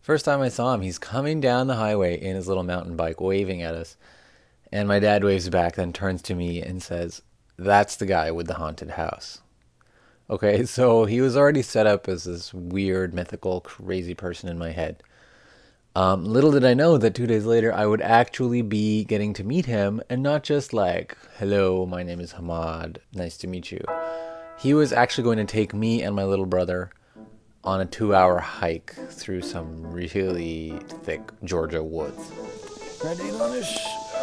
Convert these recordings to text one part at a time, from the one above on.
First time I saw him, he's coming down the highway in his little mountain bike, waving at us. And my dad waves back, then turns to me and says, "That's the guy with the haunted house." Okay, so he was already set up as this weird, mythical, crazy person in my head. Little did I know that 2 days later I would actually be getting to meet him, and not just like, "Hello, my name is Hamad, nice to meet you." He was actually going to take me and my little brother on a 2-hour hike through some really thick Georgia woods. Ready, Lanish?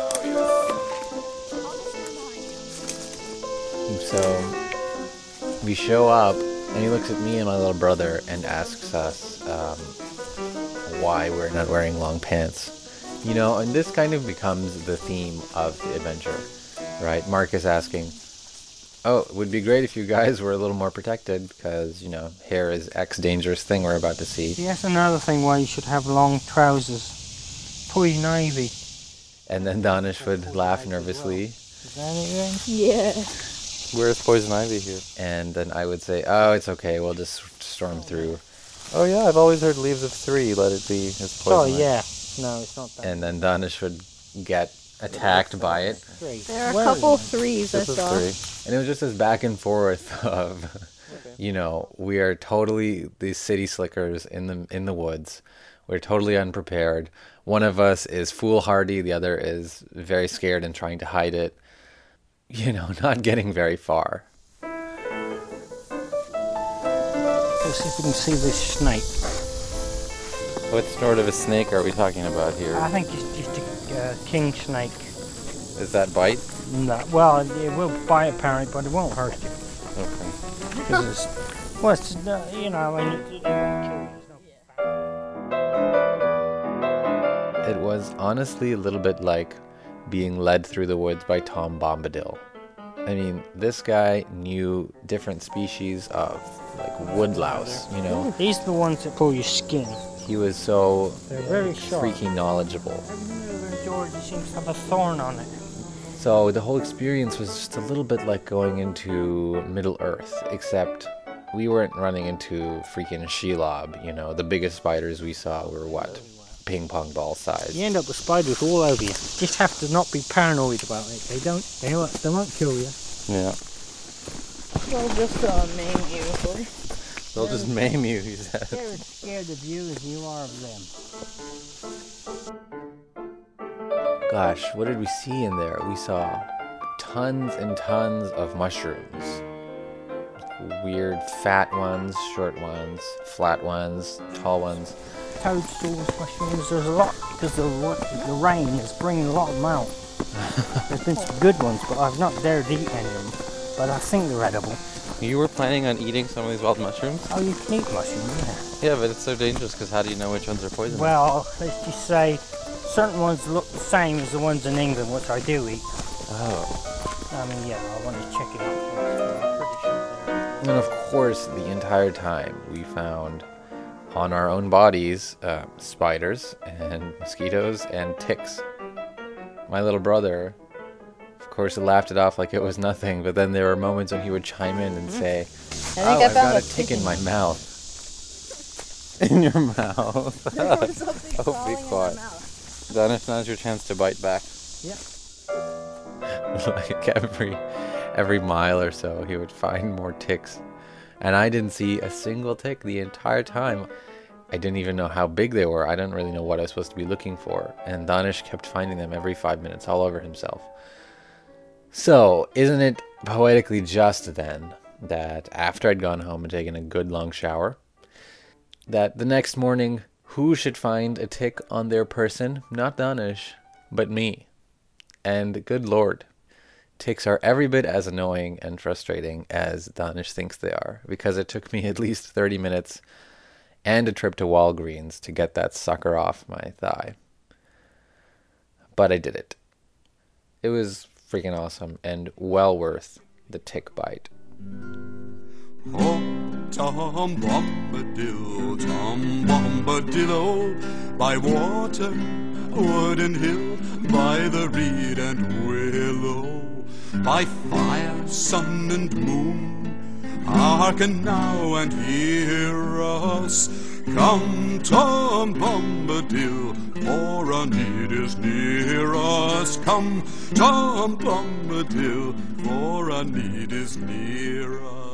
So we show up, and he looks at me and my little brother and asks us why we're not wearing long pants. You know, and this kind of becomes the theme of the adventure, right? Mark is asking, "Oh, it would be great if you guys were a little more protected because, you know, hair is X dangerous thing we're about to see." Yes, another thing why you should have long trousers. Poison ivy. And then Danish would laugh nervously. Is that it then? Yeah. Where's poison ivy here? And then I would say, "Oh, it's okay, we'll just storm through." Oh yeah, I've always heard leaves of 3, let it be. It's poison Oh, ivy. yeah. No, it's not that. And then Danish would get attacked by it. Three. There are a Where couple is it? threes I This is saw. 3. And it was just this back and forth of, you know, we are totally these city slickers in the woods. We're totally unprepared. One of us is foolhardy, the other is very scared and trying to hide it. You know, not getting very far. Let's see if we can see this snake. What sort of a snake are we talking about here? I think it's just a king snake. Is that bite? No, well, it will bite apparently, but it won't hurt you. Okay. 'Cause it's, well, it's, you know, I mean, it won't kill you. It was honestly a little bit like being led through the woods by Tom Bombadil. I mean, this guy knew different species of, like, woodlouse, you know? These are the ones that pull your skin. He was so They're very sharp. freaking knowledgeable. Every move in Georgia seems to have a thorn on it. So the whole experience was just a little bit like going into Middle Earth, except we weren't running into freaking Shelob, you know? The biggest spiders we saw were what? Ping pong ball size. You end up with spiders all over you. Just have to not be paranoid about it. They won't kill you. Yeah. Well, just maim you. They'll just maim you, he said. They're as scared of you as you are of them. Gosh, what did we see in there? We saw tons and tons of mushrooms. Weird fat ones, short ones, flat ones, tall ones. Toadstools, mushrooms, there's a lot because the rain is bringing a lot of them out. There's been some good ones, but I've not dared to eat any of them. But I think they're edible. You were planning on eating some of these wild mushrooms? Oh, you can eat mushrooms, yeah. Yeah, but it's so dangerous because how do you know which ones are poisonous? Well, let's just say certain ones look the same as the ones in England, which I do eat. Oh. I mean, yeah, I want to check it out first, but I'm pretty sure they're... And of course, the entire time we found on our own bodies spiders and mosquitoes and ticks. My little brother, of course, laughed it off like it was nothing, but then there were moments when he would chime in and say, I think "Oh, I I've found got a a tick in my mouth." In your mouth. There was something Oh, crawling be in my quiet. mouth. Danish, now's your chance to bite back. Like every mile or so, he would find more ticks. And I didn't see a single tick the entire time. I didn't even know how big they were. I didn't really know what I was supposed to be looking for. And Danish kept finding them every 5 minutes all over himself. So, isn't it poetically just then that after I'd gone home and taken a good long shower, that the next morning, who should find a tick on their person? Not Danish, but me. And good lord, ticks are every bit as annoying and frustrating as Danish thinks they are, because it took me at least 30 minutes and a trip to Walgreens to get that sucker off my thigh. But I did it. It was freaking awesome and well worth the tick bite. Oh, Tom Bombadillo, by water, wood and hill, by the reed and willow, by fire, sun and moon, hearken now and hear us. Come, Tom Bombadil, for our need is near us. Come, Tom Bombadil, for our need is near us.